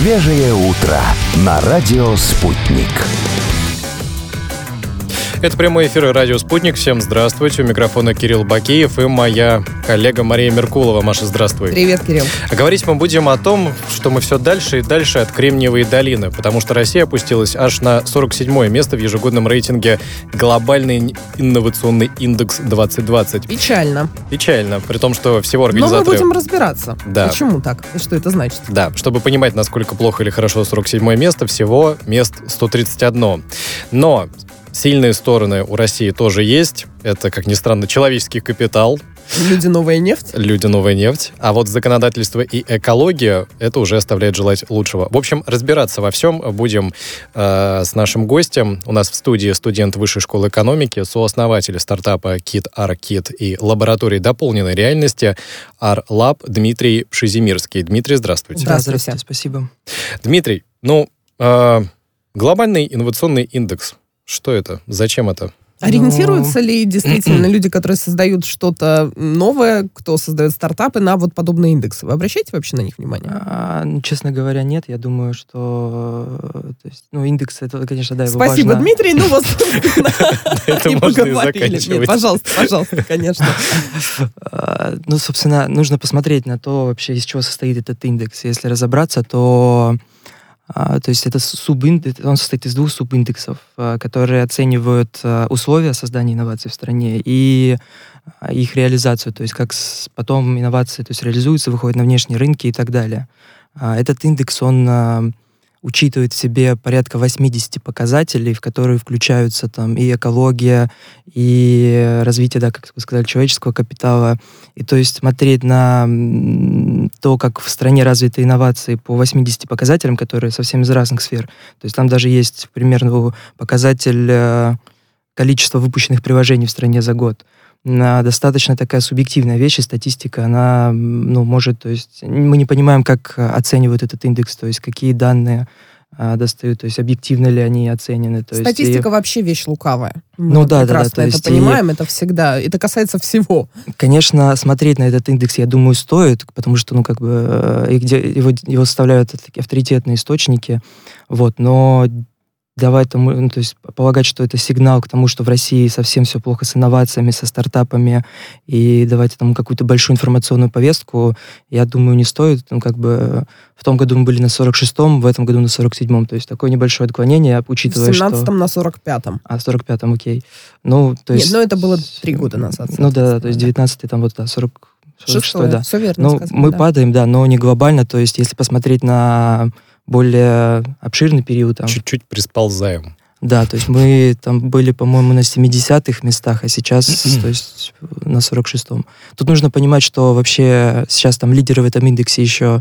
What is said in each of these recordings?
Свежее утро на радио «Спутник». Это прямой эфир радио «Спутник». Всем здравствуйте. У микрофона Кирилл Бакеев и моя коллега Мария Меркулова. Маша, здравствуй. Привет, Кирилл. А говорить мы будем о том, что мы все дальше и дальше от Кремниевой долины, потому что Россия опустилась аж на 47-е место в ежегодном рейтинге «Глобальный инновационный индекс 2020». Печально. Печально, при том, что всего организаторы... Но мы будем разбираться. Да. Почему так и что это значит. Да, чтобы понимать, насколько плохо или хорошо 47-е место, всего мест 131. Но сильные стороны у России тоже есть. Это, как ни странно, человеческий капитал. Люди, новая нефть. Люди, новая нефть. А вот законодательство и экология, это уже оставляет желать лучшего. В общем, разбираться во всем будем с нашим гостем. У нас в студии студент Высшей школы экономики, сооснователь стартапа KIT и лаборатории дополненной реальности R-Lab Дмитрий Пшезимирский. Дмитрий, здравствуйте. Здравствуйте. Спасибо. Дмитрий, глобальный инновационный индекс. Что это? Зачем это? Ориентируются ли действительно люди, которые создают что-то новое, кто создает стартапы, на вот подобные индексы? Вы обращаете вообще на них внимание? Честно говоря, нет. Я думаю, что индекс, это, конечно, да, его Спасибо, важно... Дмитрий. Это можно и заканчивать. Нет, пожалуйста, конечно. Собственно, нужно посмотреть на то, вообще, из чего состоит этот индекс. Если разобраться, то есть это он состоит из двух субиндексов, которые оценивают условия создания инноваций в стране и их реализацию, то есть как потом инновации реализуются, выходят на внешние рынки и так далее. Этот индекс, он учитывает в себе порядка 80 показателей, в которые включаются там и экология, и развитие, да, как вы сказали, человеческого капитала. И то есть смотреть на то, как в стране развиты инновации по 80 показателям, которые совсем из разных сфер. То есть там даже есть примерно показатель количества выпущенных приложений в стране за год. Достаточно такая субъективная вещь, и статистика, она, может, то есть мы не понимаем, как оценивают этот индекс, то есть какие данные достают, то есть объективно ли они оценены. То Статистика вообще вещь лукавая. Да, прекрасно это понимаем, это всегда, это касается всего. Конечно, смотреть на этот индекс, я думаю, стоит, потому что, его составляют такие авторитетные источники, но давать тому, то есть полагать, что это сигнал к тому, что в России совсем все плохо с инновациями, со стартапами, и давать этому какую-то большую информационную повестку, я думаю, не стоит. В том году мы были на 46-м, в этом году на 47-м, то есть такое небольшое отклонение, учитывая, что... В 17-м на 45-м. А, 45-м, окей. То есть... Нет, это было 3 года назад. Да, то есть 19-й, 46-й, да. Все верно сказано. Мы падаем, да, но не глобально, то есть если посмотреть на более обширный период. Чуть-чуть присползаем. Да, то есть мы там были, по-моему, на 70-х местах, а сейчас, то есть на 46-м. Тут нужно понимать, что вообще сейчас там лидеры в этом индексе еще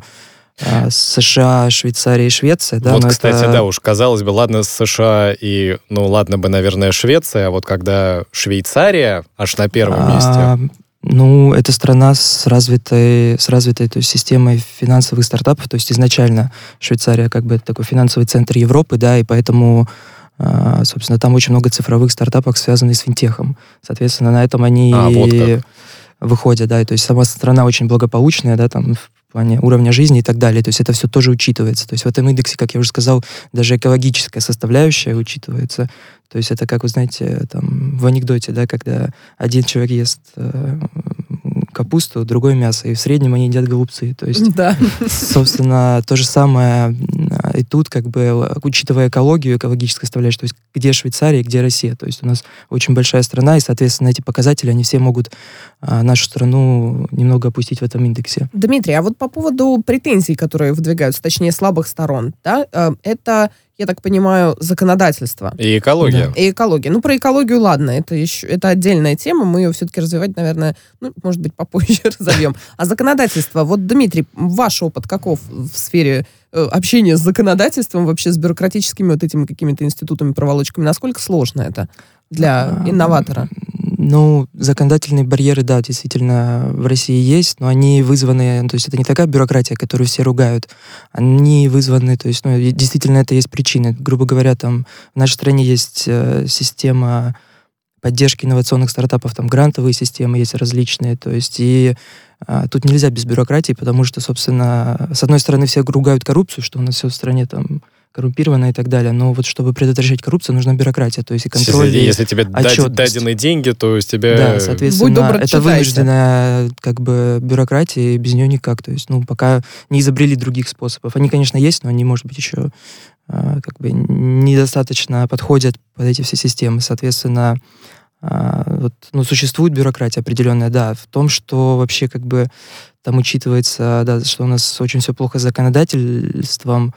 США, Швейцария и Швеция. Да, вот, кстати, да, уж казалось бы, ладно, США и, ладно бы, наверное, Швеция, а вот когда Швейцария аж на первом месте... это страна с развитой то есть, системой финансовых стартапов, то есть изначально Швейцария это такой финансовый центр Европы, да, и поэтому, собственно, там очень много цифровых стартапов, связанных с финтехом. Соответственно, на этом они выходят, да, и то есть сама страна очень благополучная, да, там в плане уровня жизни и так далее, то есть это все тоже учитывается. То есть в этом индексе, как я уже сказал, даже экологическая составляющая учитывается. То есть это, как вы знаете, там в анекдоте, да, когда один человек ест капусту, другое мясо, и в среднем они едят голубцы. То есть, собственно, то же самое и тут, учитывая экологию, экологическую составляющую, то есть где Швейцария, где Россия. То есть у нас очень большая страна, и, соответственно, эти показатели, они все могут нашу страну немного опустить в этом индексе. Дмитрий, а вот по поводу претензий, которые выдвигаются, точнее, слабых сторон, да, это, я так понимаю, законодательство. И экология. Да. И экология. Про экологию, ладно, это отдельная тема, мы ее все-таки развивать, наверное, может быть, попозже разовьем. А законодательство, вот, Дмитрий, ваш опыт каков в сфере общения с законодательством, вообще с бюрократическими вот этими какими-то институтами, проволочками, насколько сложно это для инноватора? Законодательные барьеры, да, действительно, в России есть, но они вызваны, то есть это не такая бюрократия, которую все ругают, они вызваны, то есть, действительно, это есть причины. Грубо говоря, там в нашей стране есть система поддержки инновационных стартапов, там грантовые системы есть различные, то есть и тут нельзя без бюрократии, потому что, собственно, с одной стороны, все ругают коррупцию, что у нас все в стране там коррумпировано и так далее, но вот чтобы предотвращать коррупцию, нужна бюрократия, то есть и контроль, если тебе дадены деньги, то с тебя... Да, соответственно, это вынужденная как бы бюрократия, и без нее никак, то есть, пока не изобрели других способов. Они, конечно, есть, но они, может быть, еще как бы недостаточно подходят под эти все системы, соответственно, существует бюрократия определенная, да, в том, что вообще как бы там учитывается, да, что у нас очень все плохо с законодательством,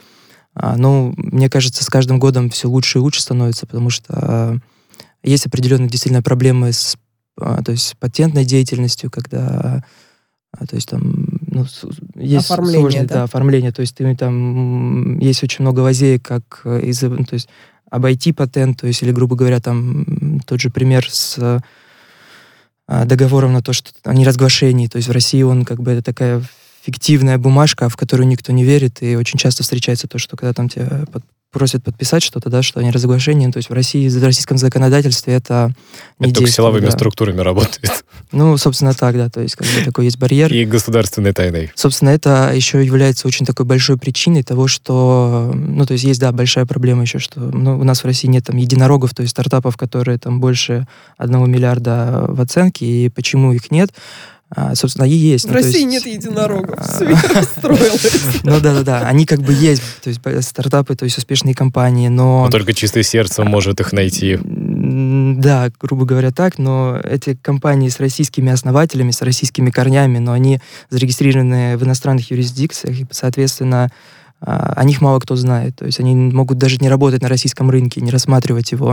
мне кажется, с каждым годом все лучше и лучше становится, потому что есть определенные действительно проблемы с патентной деятельностью, то есть там есть оформление, оформление, то есть там есть очень много лазеек, как то есть обойти патент, то есть, или, грубо говоря, там тот же пример с договором на то, что о неразглашении, то есть в России он как бы это такая фиктивная бумажка, в которую никто не верит, и очень часто встречается то, что когда там тебя просят подписать что-то, да, что о неразглашении, то есть в России, в российском законодательстве это не действует. Это только силовыми структурами работает. Собственно, так, да, то есть как бы такой есть барьер. И государственной тайной. Собственно, это еще является очень такой большой причиной того, что, то есть есть, да, большая проблема еще, что у нас в России нет там единорогов, то есть стартапов, которые там больше 1 миллиарда в оценке, и почему их нет? Собственно, и есть. В России нет единорогов, все расстроилось. Да, они как бы есть, то есть стартапы, то есть успешные компании, но... только чистое сердце может их найти. Да, грубо говоря, так, но эти компании с российскими основателями, с российскими корнями, но они зарегистрированы в иностранных юрисдикциях, и, соответственно, о них мало кто знает, то есть они могут даже не работать на российском рынке, не рассматривать его,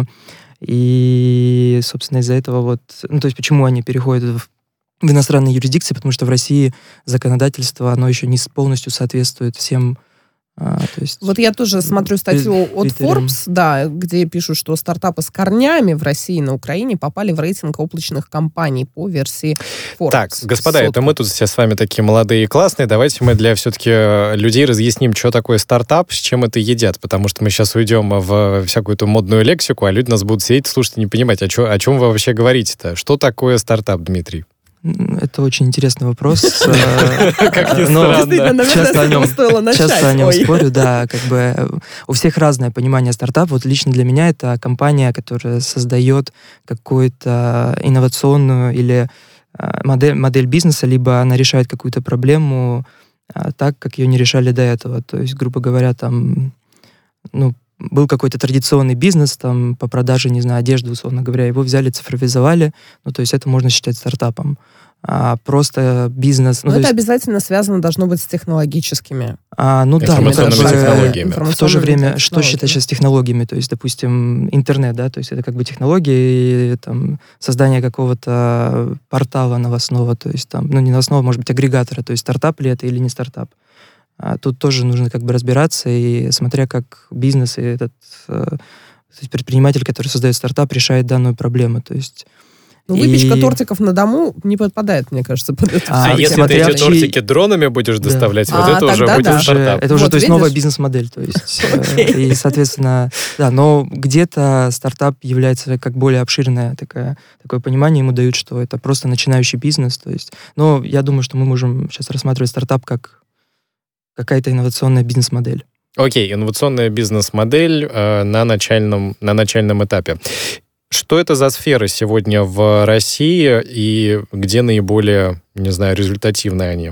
и, собственно, из-за этого то есть почему они переходят в иностранные юрисдикции, потому что в России законодательство, оно еще не полностью соответствует всем. То есть я тоже смотрю статью от Forbes, да, где пишут, что стартапы с корнями в России и на Украине попали в рейтинг облачных компаний по версии Forbes. Так, господа, это мы тут все с вами такие молодые и классные. Давайте мы для все-таки людей разъясним, что такое стартап, с чем это едят, потому что мы сейчас уйдем в всякую эту модную лексику, а люди нас будут сидеть, слушать и не понимать, о чем вы вообще говорите-то. Что такое стартап, Дмитрий? Это очень интересный вопрос. Как ни странно. Часто о нем спорю, да, как бы у всех разное понимание стартапа. Вот лично для меня это компания, которая создает какую-то инновационную или модель бизнеса, либо она решает какую-то проблему так, как ее не решали до этого. То есть, грубо говоря, там, был какой-то традиционный бизнес там по продаже, не знаю, одежды, условно говоря, его взяли, цифровизовали, то есть это можно считать стартапом. А просто бизнес... Но это обязательно связано должно быть с технологическими. Информационными технологиями. В то же время, что считать сейчас технологиями? То есть, допустим, интернет, да, то есть это как бы технологии, там, создание какого-то портала новостного, то есть там, не новостного, может быть, агрегатора, то есть стартап ли это или не стартап. Тут тоже нужно как бы разбираться, и смотря как бизнес и этот предприниматель, который создает стартап, решает данную проблему. То есть выпечка тортиков на дому не подпадает, мне кажется, под это. Если ты эти тортики дронами будешь доставлять, это уже будет стартап. Это уже, то есть, новая бизнес-модель. То есть, и, соответственно, да, но где-то стартап является как более обширное такое понимание, ему дают, что это просто начинающий бизнес. То есть, но я думаю, что мы можем сейчас рассматривать стартап как какая-то инновационная бизнес-модель. Окей, инновационная бизнес-модель на начальном этапе. Что это за сферы сегодня в России и где наиболее, не знаю, результативны они?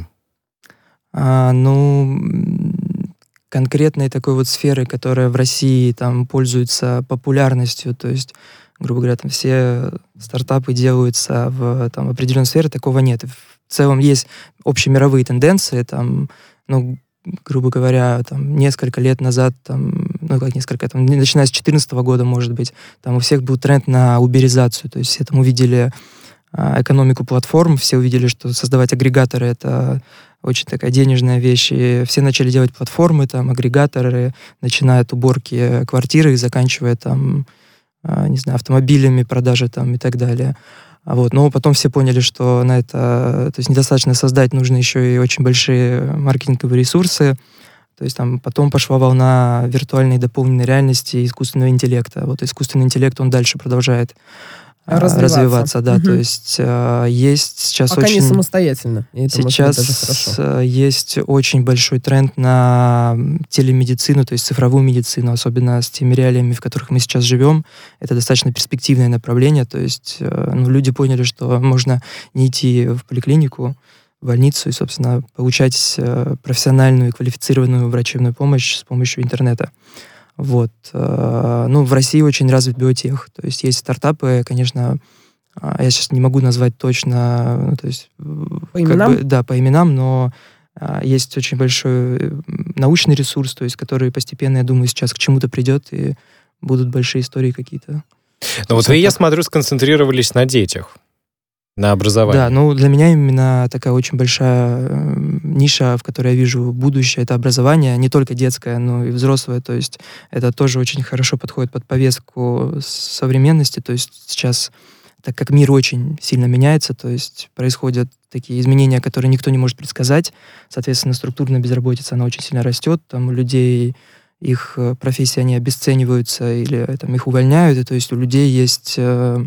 Конкретной такой вот сферы, которая в России там пользуется популярностью, то есть, грубо говоря, там все стартапы делаются в определенной сфере, такого нет. В целом есть общемировые тенденции, там, грубо говоря, там, несколько лет назад, начиная с 2014 года, может быть, там у всех был тренд на уберизацию, то есть все там увидели экономику платформ, все увидели, что создавать агрегаторы — это очень такая денежная вещь, и все начали делать платформы, там, агрегаторы, начиная от уборки квартиры и заканчивая, там, не знаю, автомобилями, продажи там и так далее. Но потом все поняли, что на это, то есть недостаточно создать, нужно еще и очень большие маркетинговые ресурсы. То есть там потом пошла волна виртуальной дополненной реальности и искусственного интеллекта. Искусственный интеллект, он дальше продолжает развиваться, да, то есть есть сейчас пока очень... не самостоятельно. И это сейчас даже хорошо. Есть очень большой тренд на телемедицину, то есть цифровую медицину, особенно с теми реалиями, в которых мы сейчас живем. Это достаточно перспективное направление, то есть люди поняли, что можно не идти в поликлинику, в больницу и, собственно, получать профессиональную и квалифицированную врачебную помощь с помощью интернета. Вот. В России очень развит биотех. То есть есть стартапы, конечно, я сейчас не могу назвать точно, то есть, по именам? По именам, но есть очень большой научный ресурс, то есть, который постепенно, я думаю, сейчас к чему-то придет, и будут большие истории какие-то. Но вот вы, я смотрю, сконцентрировались на детях, на образовании. Да, для меня именно такая очень большая ниша, в которой я вижу будущее, это образование, не только детское, но и взрослое, то есть это тоже очень хорошо подходит под повестку современности, то есть сейчас, так как мир очень сильно меняется, то есть происходят такие изменения, которые никто не может предсказать, соответственно, структурная безработица, она очень сильно растет, там у людей их профессии, они обесцениваются или там, их увольняют, и то есть у людей есть...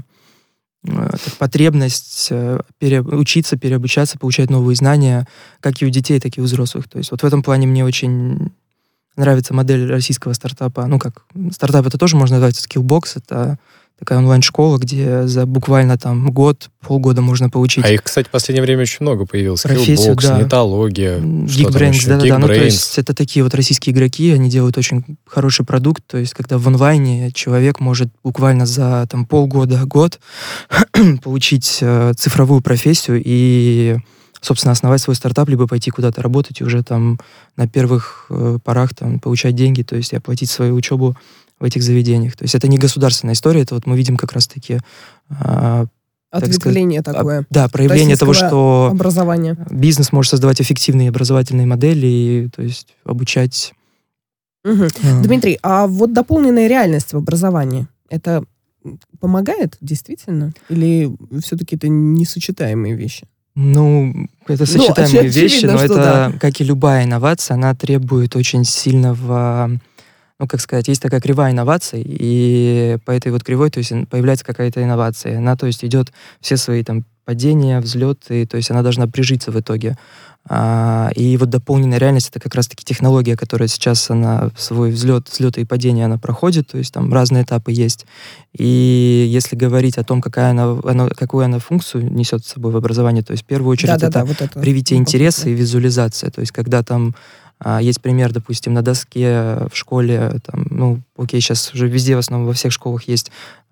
потребность учиться, переобучаться, получать новые знания, как и у детей, так и у взрослых. То есть вот в этом плане мне очень нравится модель российского стартапа. Стартап это тоже можно назвать Skillbox, это такая онлайн-школа, где за буквально там полгода можно получить. А их, кстати, в последнее время очень много появилось. Профессию, Skillbox, да. Нетология, Geekbrains, да. То есть это такие вот российские игроки, они делают очень хороший продукт, то есть когда в онлайне человек может буквально за полгода-год получить цифровую профессию и, собственно, основать свой стартап, либо пойти куда-то работать и уже там на первых порах там получать деньги, то есть и оплатить свою учебу в этих заведениях. То есть это не государственная история, это вот мы видим как раз-таки... Ответвление такое. Да, проявление того, что образование. Бизнес может создавать эффективные образовательные модели и, то есть, обучать... Дмитрий, а вот дополненная реальность в образовании, это помогает действительно? Или все-таки это несочетаемые вещи? Это сочетаемые вещи, но это, да. как и любая инновация, она требует очень сильного... есть такая кривая инноваций, и по этой вот кривой, то есть появляется какая-то инновация. Она, то есть, идет все свои там падения, взлеты, то есть она должна прижиться в итоге. И вот дополненная реальность — это как раз-таки технология, которая сейчас, она свой взлеты и падения она проходит, то есть там разные этапы есть. И если говорить о том, какую она функцию несет с собой в образовании, то есть в первую очередь это привитие интереса и визуализация. То есть когда там есть пример, допустим, на доске в школе, сейчас уже везде, в основном во всех школах есть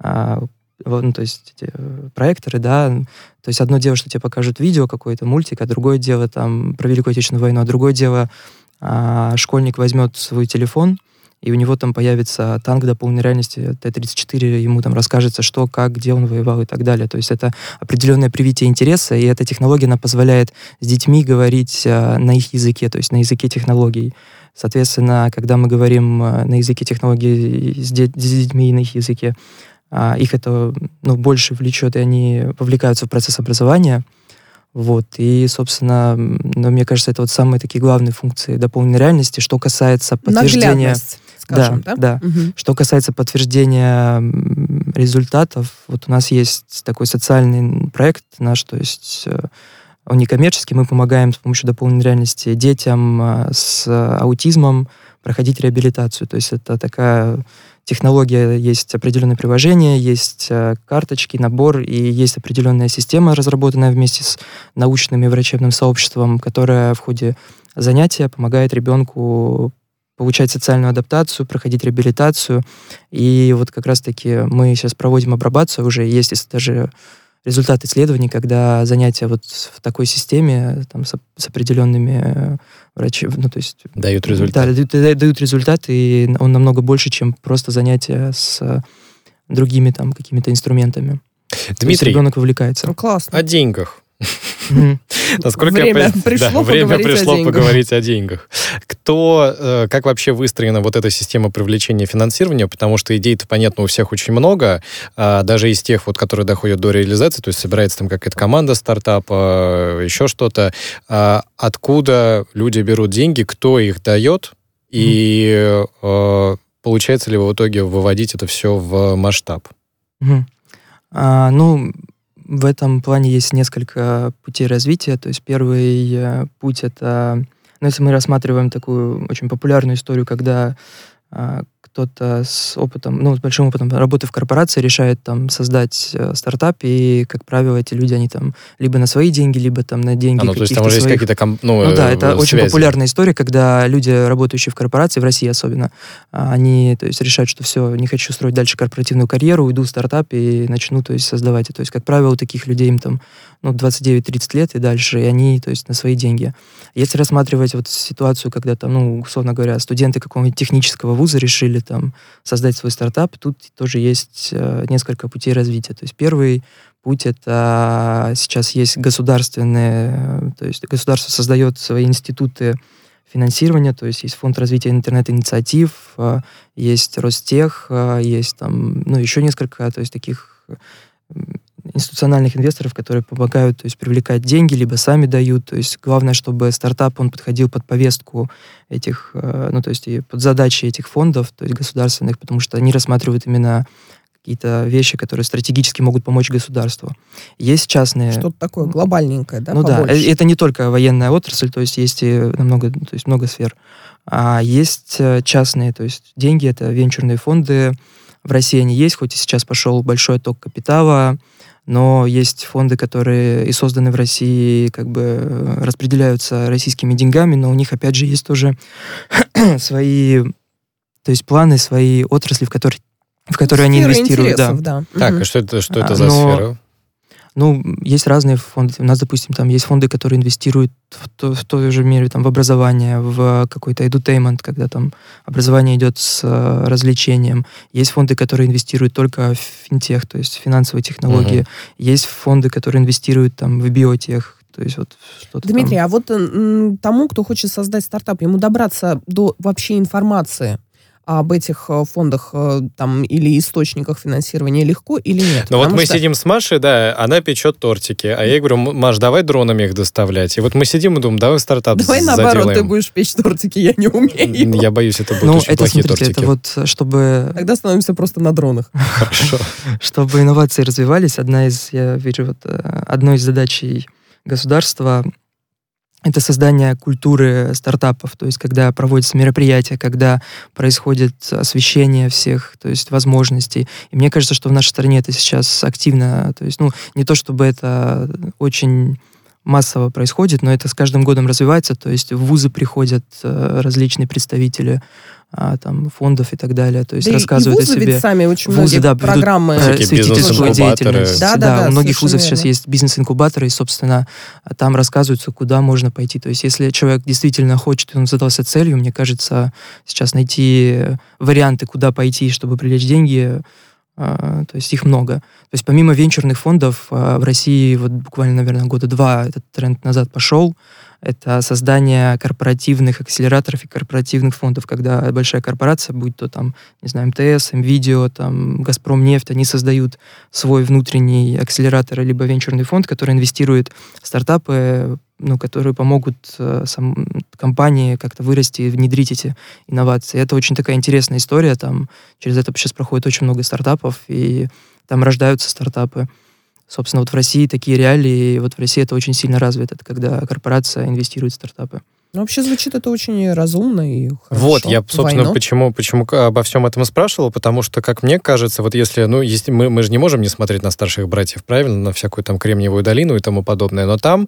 эти проекторы, да, то есть одно дело, что тебе покажут видео, какой-то мультик, а другое дело там про Великую Отечественную войну, а другое дело школьник возьмет свой телефон, и у него там появится танк дополненной реальности Т-34, ему там расскажется, что, как, где он воевал и так далее. То есть это определенное привитие интереса, и эта технология, она позволяет с детьми говорить на их языке, то есть на языке технологий. Соответственно, когда мы говорим на языке технологий с детьми и на их языке, их это больше влечет, и они вовлекаются в процесс образования. Вот. И, собственно, мне кажется, это вот самые такие главные функции дополненной реальности. Что касается подтверждения... Наглядность, скажем, да? Угу. Что касается подтверждения результатов, вот у нас есть такой социальный проект наш, то есть он некоммерческий, мы помогаем с помощью дополненной реальности детям с аутизмом проходить реабилитацию. То есть это такая технология, есть определенное приложение, есть карточки, набор, и есть определенная система, разработанная вместе с научным и врачебным сообществом, которая в ходе занятия помогает ребенку получать социальную адаптацию, проходить реабилитацию. И вот как раз-таки мы сейчас проводим апробацию, уже есть даже результат исследований, когда занятия вот в такой системе там, с определенными врачами, то есть... Дают результат. Да, дают результат, и он намного больше, чем просто занятия с другими там какими-то инструментами. Дмитрий, ребенок вовлекается. Классно. О деньгах. Насколько время пришло поговорить о деньгах. Как вообще выстроена вот эта система привлечения финансирования? Потому что идей-то, понятно, у всех очень много, даже из тех, вот, которые доходят до реализации, то есть собирается там какая-то команда стартапа, еще что-то. Откуда люди берут деньги, кто их дает, и получается ли в итоге выводить это все в масштаб? Ну, в этом плане есть несколько путей развития. То есть первый путь — это... Ну, если мы рассматриваем такую очень популярную историю, когда кто-то с опытом, ну, с большим опытом работы в корпорации решает там создать стартап, и, как правило, эти люди, они там либо на свои деньги, либо там на деньги то есть там каких-то уже есть своих... какие-то Ну да, это очень связи. популярная история, когда люди, работающие в корпорации, в России особенно, они, то есть, решают, что все, не хочу строить дальше корпоративную карьеру, уйду в стартап и начну, то есть, создавать. То есть, как правило, у таких людей им там 29-30 лет и дальше, и они, то есть, на свои деньги. Если рассматривать вот ситуацию, когда там, ну, условно говоря, студенты какого-нибудь технического вуза решили там создать свой стартап, тут тоже есть несколько путей развития. То есть первый путь — это сейчас есть государственные, то есть государство создает свои институты финансирования, то есть есть фонд развития интернет-инициатив, есть Ростех, есть там, ну, еще несколько, то есть таких институциональных инвесторов, которые помогают, то есть привлекать деньги, либо сами дают. То есть главное, чтобы стартап, он подходил под повестку этих, ну, то есть и под задачи этих фондов, то есть государственных, потому что они рассматривают именно какие-то вещи, которые стратегически могут помочь государству. Есть частные... Что-то такое глобальненькое, да? Ну побольше? да, это не только военная отрасль, то есть и намного, то есть много сфер. А есть частные, то есть деньги, это венчурные фонды. В России они есть, хоть и сейчас пошел большой отток капитала, но есть фонды, которые и созданы в России, как бы распределяются российскими деньгами, но у них, опять же, есть тоже свои, то есть планы, свои отрасли, в которые они инвестируют. Да. Так, и что это за сфера? Ну, есть разные фонды. У нас, допустим, там есть фонды, которые инвестируют в той же мере там, в образование, в какой-то edutainment, когда там образование идет с развлечением. Есть фонды, которые инвестируют только в финтех, то есть финансовые технологии. Есть фонды, которые инвестируют там, в биотех. То есть вот что-то Дмитрий, там. а вот тому, кто хочет создать стартап, ему добраться до вообще информации об этих фондах там или источниках финансирования легко или нет? Ну вот мы сидим с Машей, да, она печет тортики, а я ей говорю: Маш, давай дронами их доставлять. И вот мы сидим и думаем, давай стартап Давай заделаем. наоборот, ты будешь печь тортики, я не умею. Я боюсь, это будут очень плохие смотрите, тортики. это вот, чтобы... Тогда становимся просто на дронах. Хорошо. Чтобы инновации развивались, я вижу, одной из задач государства — это создание культуры стартапов, то есть когда проводятся мероприятия, когда происходит освещение всех, то есть возможностей. И мне кажется, что в нашей стране это сейчас активно, то есть, ну, не то чтобы это очень массово происходит, но это с каждым годом развивается, то есть в вузы приходят различные представители там, фондов и так далее, то есть рассказывают о себе. Ведь сами очень многие программы, просветительскую деятельность. Да, у многих вузов сейчас есть бизнес-инкубаторы, и, собственно, там рассказывается, куда можно пойти. То есть если человек действительно хочет, и он задался целью, мне кажется, сейчас найти варианты, куда пойти, чтобы привлечь деньги, то есть их много. То есть помимо венчурных фондов в России вот буквально, наверное, года 2 этот тренд назад пошел. Это создание корпоративных акселераторов и корпоративных фондов, когда большая корпорация, будь то там, не знаю, МТС, МВидео, там, Газпромнефть, они создают свой внутренний акселератор либо венчурный фонд, который инвестирует в стартапы, ну, которые помогут компании как-то вырасти и внедрить эти инновации. Это очень такая интересная история. Там через это сейчас проходит очень много стартапов, и там рождаются стартапы. Собственно, вот в России такие реалии, вот в России это очень сильно развито, когда корпорация инвестирует в стартапы. Ну, вообще звучит это очень разумно и хорошо. Вот, я, собственно, почему обо всем этом спрашивал, потому что, как мне кажется, вот если мы же не можем не смотреть на старших братьев, правильно, на всякую там Кремниевую долину и тому подобное, но там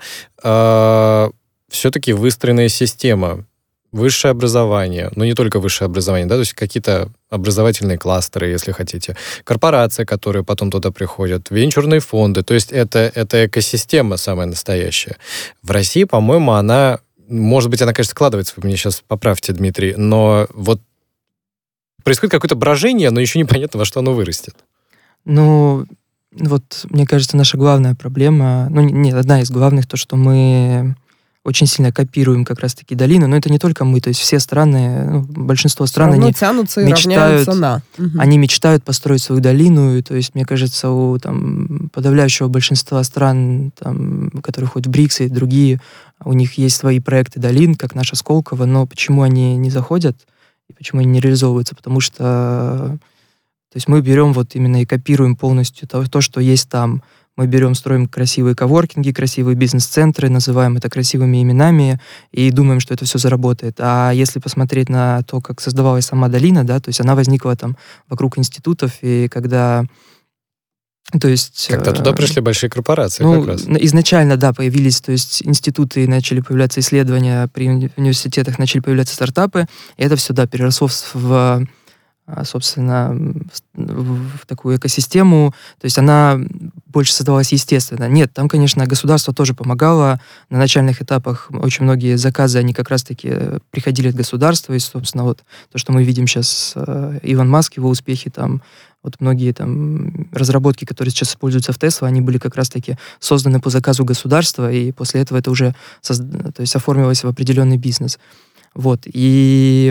все-таки выстроенная система, высшее образование, но не только высшее образование, да, то есть какие-то образовательные кластеры, если хотите, корпорации, которые потом туда приходят, венчурные фонды, то есть это экосистема самая настоящая. В России, по-моему, она, может быть, она, конечно, складывается, вы меня сейчас поправьте, Дмитрий, но вот происходит какое-то брожение, но еще непонятно, во что оно вырастет. Ну, вот, мне кажется, наша главная проблема, одна из главных, то, что мы очень сильно копируем как раз-таки долину, но это не только мы, то есть все страны, большинство стран, они тянутся и равняются на. Они мечтают построить свою долину, и, то есть, мне кажется, у там, подавляющего большинства стран, там, которые ходят в БРИКС и другие, у них есть свои проекты долин, как наша Сколково, но почему они не заходят и почему они не реализовываются? Потому что То есть мы берем вот именно и копируем полностью то, что есть там. Мы берем, строим красивые коворкинги, красивые бизнес-центры, называем это красивыми именами и думаем, что это все заработает. А если посмотреть на то, как создавалась сама долина, да, то есть она возникла там вокруг институтов, и когда... То есть, Когда туда пришли большие корпорации, ну, как раз. Изначально, да, появились, то есть институты, начали появляться исследования, при университетах начали появляться стартапы, и это все, да, переросло собственно, в такую экосистему, то есть она больше создавалась естественно. Нет, там, конечно, государство тоже помогало. На начальных этапах очень многие заказы, они как раз-таки приходили от государства, и, собственно, вот то, что мы видим сейчас, Илон Маск, его успехи, там, вот многие там разработки, которые сейчас используются в Tesla, они были как раз-таки созданы по заказу государства, и после этого это уже то есть оформилось в определенный бизнес. Вот, и...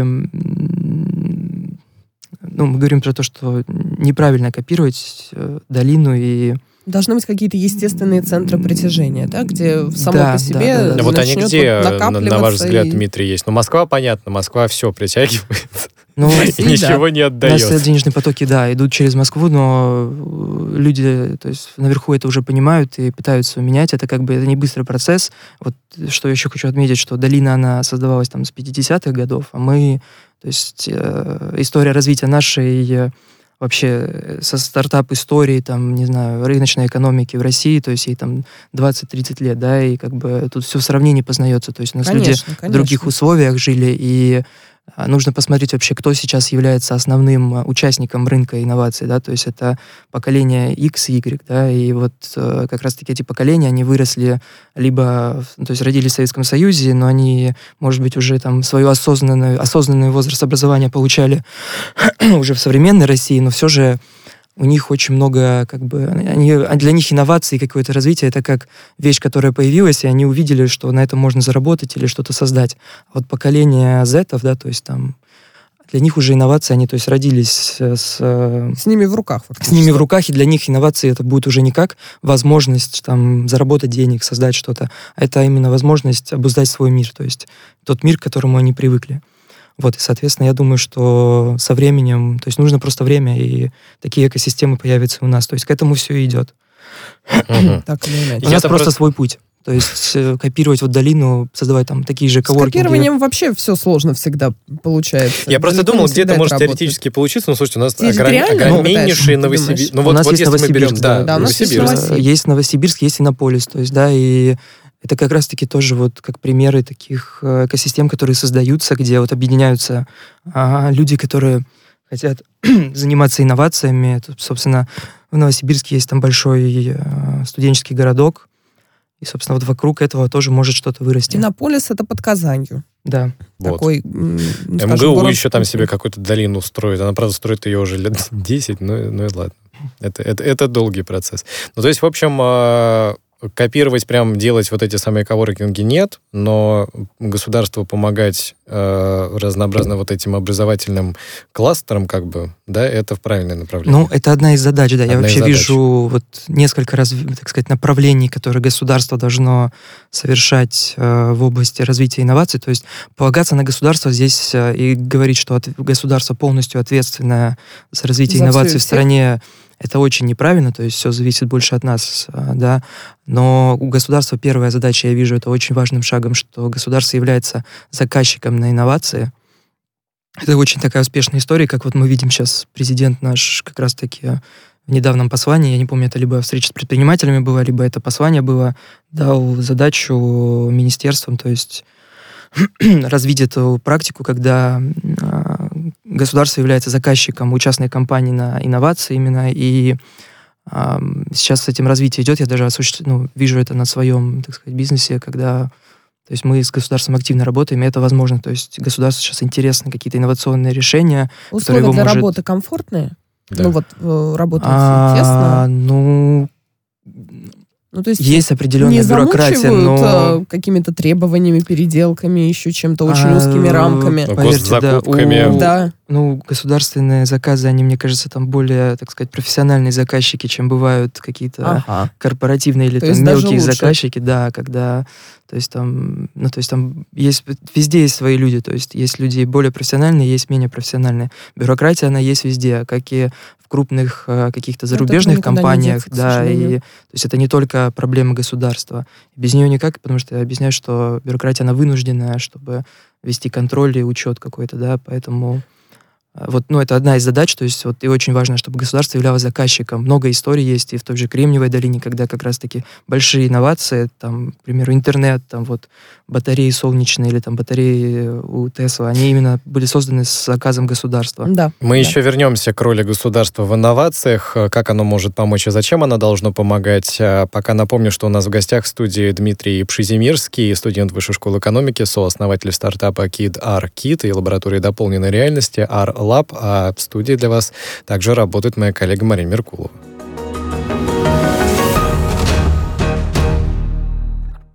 Ну, мы говорим про то, что неправильно копировать долину и... Должны быть какие-то естественные центры притяжения, да, где само по себе да. Вот они где, на ваш взгляд, и... Дмитрий, есть? Ну, Москва, понятно, Москва все притягивает. Ну, и ничего не отдает. У нас денежные потоки, да, идут через Москву, но люди, то есть наверху это уже понимают и пытаются менять. Это как бы это не быстрый процесс. Вот что еще хочу отметить, что долина, она создавалась там с 50-х годов, а мы, то есть история развития нашей вообще со стартап-истории, там, не знаю, рыночной экономики в России, то есть ей там 20-30 лет, да, и как бы тут все в сравнении познается. То есть у нас люди в других условиях жили, и нужно посмотреть вообще, кто сейчас является основным участником рынка инноваций, да, то есть это поколение X и Y, да, и вот как раз-таки эти поколения, они выросли либо, то есть родились в Советском Союзе, но они, может быть, уже там свою осознанный возраст образования получали уже в современной России, но все же у них очень много, как бы, для них инновации и какое-то развитие — это как вещь, которая появилась, и они увидели, что на этом можно заработать или что-то создать. А вот поколение зетов, да, то есть там, для них уже инновации, они, то есть, родились с ними в руках. Фактически. С ними в руках, и для них инновации это будет уже не как возможность там заработать денег, создать что-то, а это именно возможность обуздать свой мир, то есть тот мир, к которому они привыкли. Вот, и, соответственно, я думаю, что со временем, то есть нужно просто время, и такие экосистемы появятся у нас. То есть к этому все идет. Так или иначе. У нас просто свой путь. То есть копировать вот долину, создавать там такие же коворкинги. С копированием вообще все сложно всегда получается. Я просто думал, где-то может теоретически получиться. Ну, слушайте, у нас огромнейший Новосибирск. Ну, вот если мы берем, да, Новосибирск. Есть Новосибирск, есть Иннополис. То есть, да, и это как раз-таки тоже вот как примеры таких экосистем, которые создаются, где вот объединяются люди, которые хотят заниматься инновациями. Тут, собственно, в Новосибирске есть там большой студенческий городок, и, собственно, вот вокруг этого тоже может что-то вырасти. Иннополис — это под Казанью. Да. Такой, МГУ еще там себе какую-то долину строит. Она, правда, строит ее уже лет 10, ну и ладно. Это долгий процесс. Ну, то есть, в общем, копировать, прям делать вот эти самые коворкинги нет, но государству помогать разнообразно вот этим образовательным кластерам, как бы, да, это в правильное направление. Ну, это одна из задач, да. Я вообще вижу вот несколько так сказать, направлений, которые государство должно совершать в области развития инноваций. То есть полагаться на государство здесь и говорить, что государство полностью ответственное за развитие инноваций в стране, это очень неправильно, то есть все зависит больше от нас, да. Но у государства первая задача, я вижу, это очень важным шагом, что государство является заказчиком на инновации. Это очень такая успешная история, как вот мы видим сейчас, президент наш как раз-таки в недавнем послании, я не помню, это либо встреча с предпринимателями была, либо это послание было, дал задачу министерствам, то есть развить эту практику, когда государство является заказчиком у частной компании на инновации именно, и сейчас с этим развитие идет, я даже вижу это на своем, так сказать, бизнесе, когда, то есть мы с государством активно работаем, и это возможно, то есть государству сейчас интересны какие-то инновационные решения. Условия для работы комфортные? Да. Ну вот работать тесно? Ну, то есть определенная бюрократия, но какими-то требованиями, переделками, еще чем-то очень узкими рамками. Госзакупками. Да. Ну, государственные заказы, они, мне кажется, там более, так сказать, профессиональные заказчики, чем бывают какие-то корпоративные или там мелкие заказчики, да, когда, то есть там есть, везде есть свои люди, то есть есть люди более профессиональные, есть менее профессиональные. Бюрократия, она есть везде, как и в крупных каких-то зарубежных компаниях, да, и то есть это не только проблема государства. Без нее никак, потому что я объясняю, что бюрократия, она вынужденная, чтобы вести контроль и учет какой-то, да, поэтому... Вот, ну, это одна из задач, то есть вот и очень важно, чтобы государство являлось заказчиком. Много историй есть и в той же Кремниевой долине, когда как раз-таки большие инновации, там, к примеру, интернет, там вот батареи солнечные или там батареи у Тесла, они именно были созданы с заказом государства. Да. Мы еще вернемся к роли государства в инновациях, как оно может помочь и зачем оно должно помогать. Пока напомню, что у нас в гостях в студии Дмитрий Пшезимирский, студент Высшей школы экономики, сооснователь стартапа KidR-Kit и лаборатории дополненной реальности R-Lab, а в студии для вас также работает моя коллега Мария Меркулова.